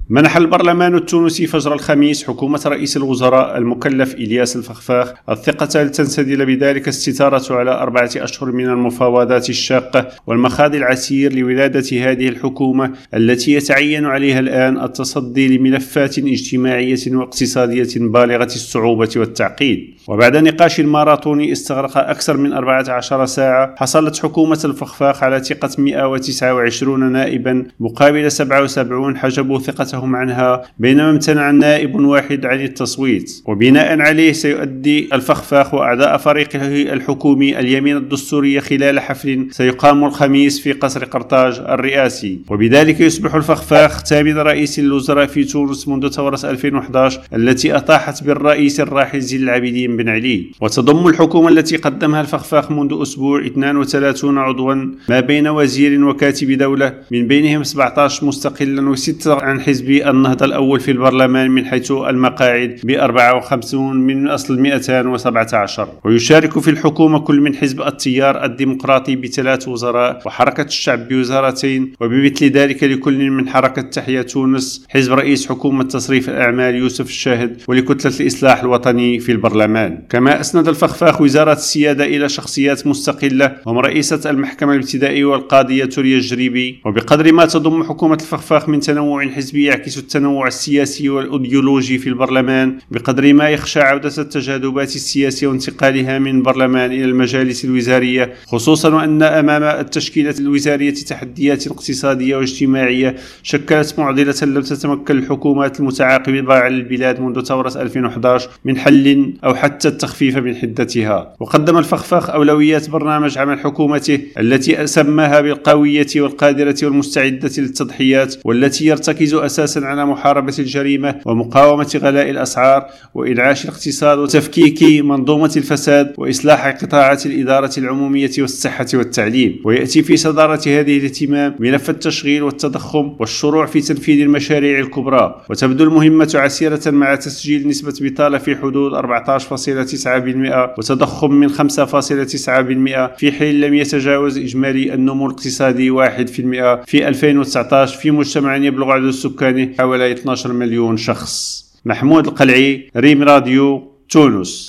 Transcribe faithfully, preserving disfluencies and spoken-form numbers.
منح البرلمان التونسي فجر الخميس حكومة رئيس الوزراء المكلف إلياس الفخفاخ الثقة لتنسدل بذلك الستارة على أربعة أشهر من المفاوضات الشاقة والمخاض العسير لولادة هذه الحكومة التي يتعين عليها الآن التصدي لملفات اجتماعية واقتصادية بالغة الصعوبة والتعقيد. وبعد نقاش ماراثوني استغرق أكثر من أربعة عشر ساعة، حصلت حكومة الفخفاخ على ثقة مئة وتسعة وعشرين نائبا مقابل سبعة وسبعين حجبوا ثقتهم عنها، بينما امتنع نائب واحد عن التصويت. وبناء عليه سيؤدي الفخفاخ وأعضاء فريقه الحكومي اليمين الدستورية خلال حفل سيقام الخميس في قصر قرطاج الرئاسي، وبذلك يصبح الفخفاخ ثامن رئيس للوزراء في تونس منذ ثورة ألفين وأحد عشر التي أطاحت بالرئيس الراحل زين العابدين بن علي. وتضم الحكومة التي قدمها الفخفاخ منذ أسبوع اثنين وثلاثين عضوا ما بين وزير وكاتب دولة، من بينهم سبعة عشر مستقلا وستة عن حزب النهضة الأول في البرلمان من حيث المقاعد ب أربعة وخمسين من أصل مئتين وسبعة عشر. ويشارك في الحكومة كل من حزب التيار الديمقراطي بثلاث وزراء وحركة الشعب بوزارتين، وبمثل ذلك لكل من حركة تحيا تونس حزب رئيس حكومة تصريف الأعمال يوسف الشاهد ولكتلة الإصلاح الوطني في البرلمان. كما أسند الفخفاخ وزارة السيادة إلى شخصيات مستقلة هم رئيسة المحكمة الابتدائية والقاضية توريا الجريبي. وبقدر ما تضم حكومة الفخفاخ من تنوع حزبي يعكس التنوع السياسي والأيديولوجي في البرلمان، بقدر ما يخشى عودة التجاذبات السياسية وانتقالها من البرلمان إلى المجالس الوزارية، خصوصا وأن أمام التشكيلة الوزارية تحديات اقتصادية واجتماعية شكلت معضلة لم تتمكن الحكومات المتعاقبة على البلاد منذ ثورة ألفين وأحد عشر من حل أو حتى التخفيف من حدتها. وقدم الفخفاخ أولويات برنامج عمل حكومته التي سماها بالقوية والقادرة والمستعدة للتضحيات، والتي يرتكز أساسا على محاربة الجريمة ومقاومة غلاء الأسعار وإنعاش الاقتصاد وتفكيك منظومة الفساد وإصلاح قطاعات الإدارة العمومية والصحة والتعليم. ويأتي في صدارة هذه الاهتمام ملف التشغيل والتضخم والشروع في تنفيذ المشاريع الكبرى. وتبدو المهمة عسيرة مع تسجيل نسبة بطالة في حدود أربعة عشر فاصلة تسعة بالمئة وتضخم من خمسة فاصلة تسعة بالمئة في حين لم يتجاوز إجمالي النمو الاقتصادي واحد بالمئة في ألفين وتسعة عشر في مجتمع يبلغ عدد سكانه حوالي اثني عشر مليون شخص. محمود القلعي، ريم راديو، تونس.